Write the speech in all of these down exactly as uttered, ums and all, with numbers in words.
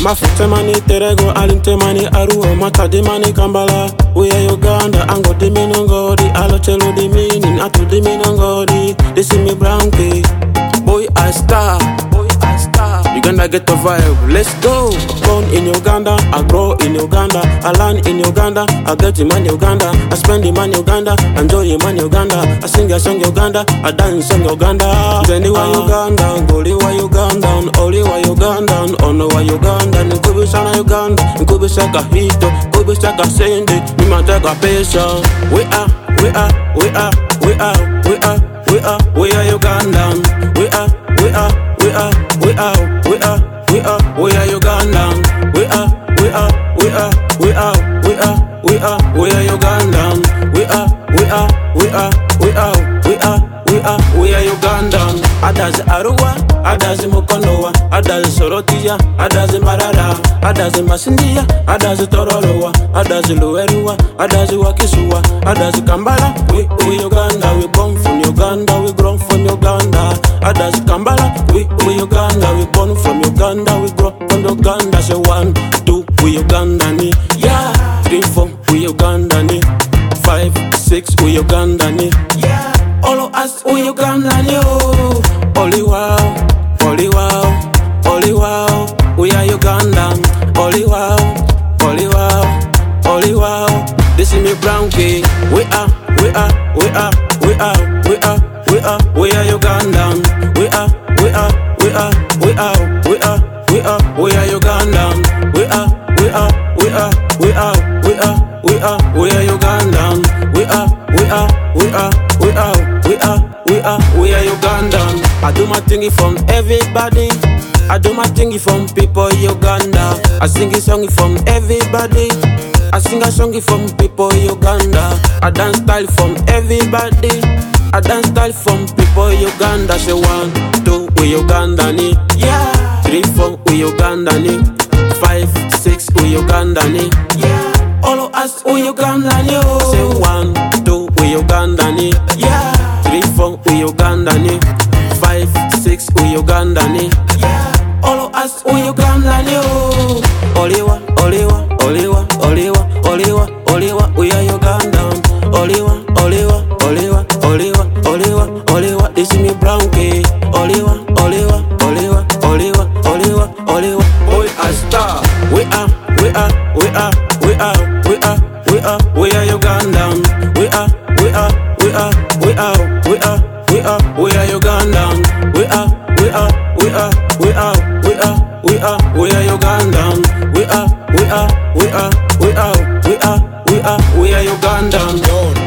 Mafutemani terego alintemani aruo matadimani kambala. We are Uganda, ango diminongodi, alochelo dimini, atu diminongodi. They see me brown key, boy I star, boy I star. Uganda get the vibe, let's go. Born in Uganda, I grow in Uganda, I learn in Uganda, I get the money Uganda, I spend the money Uganda, enjoy the money Uganda, I sing a song Uganda, I dance song Uganda. Then you are Uganda, Goli wa Uganda, Oli wa Uganda, Ono wa Uganda, Nkubi sana Uganda, Nkubi saka hito, Nkubi saka sende, Nima teka pesha. We are, we are, we are, we are, we are, we are, we are Ugandan. We are, we are, we are, we are, we are, we are, we are Ugandan. We are, we are, we are, we are, we are, we are, we are Ugandan. We are, we are, we are, we are, we are, we are, we are Ugandan. Adazi Arua, Adazi Mukonoa, Adazi Sorotia, Adazi Marara, Adazi Masindia, Adazi Tororoa, Adazi Luerua, Adazi Wakisua, Adazi Kambala. We, we Uganda, we born from Uganda, we grown from Uganda. Adazi Kambala, we, we Uganda, we born from Uganda, we grow from Uganda. Say one, two, we Uganda ni, yeah. Three, four, we Uganda ni. Five, six, we Uganda ni, yeah. All of us, we Uganda ni, oh. Only wow, only wow, only wow, we are Ugandan. Only wow, only wow, only wow. This is me brown key. We are, we are, we are, we are, we are, we are, we are Ugandan. We are, we are, we are, we are, we are, we are, we are Ugandan. We are, we are, we are, we are, we are, we are, we are Ugandan. We are, we are, we are, we are, we are, we are, we are Ugandan. I do my thingy from everybody. I do my thingy from people Uganda. I sing a song from everybody. I sing a song from people Uganda. I dance style from everybody. I dance style from people Uganda. Say one, two, we Uganda ni, yeah. Three, four, we Uganda ni. Five, six, we Uganda ni, yeah. All of us, we Uganda ni, oh. Say one, two, we Uganda ni, yeah. Three, four, we Uganda ni. Five, six, we Uganda ni, yeah. All of us, we Uganda ni, oh. Oliwa, Oliwa, Oliwa, Oliwa, Oliwa, Oliwa, we are Ugandan. Oliwa, Oliwa, Oliwa, Oliwa, Oliwa, Oliwa, this is me brown key. Oliwa, Oliwa, Oliwa, Oliwa, Oliwa, Oliwa, boy a star. We are, we are, we are, we are, we are, we are, we are Ugandan. We are, we are, we are, we are, we are, we are, we are Ugandan. We are, we are, we are, we are, we are, we are, we are Ugandan. We are, we are, we are, we are, we are, we are, we are Ugandan.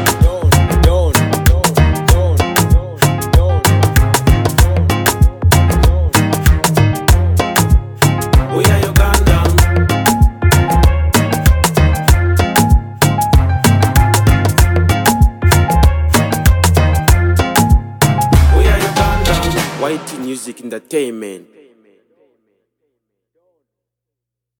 We are Ugandan. We are Ugandan. White Music Entertainment.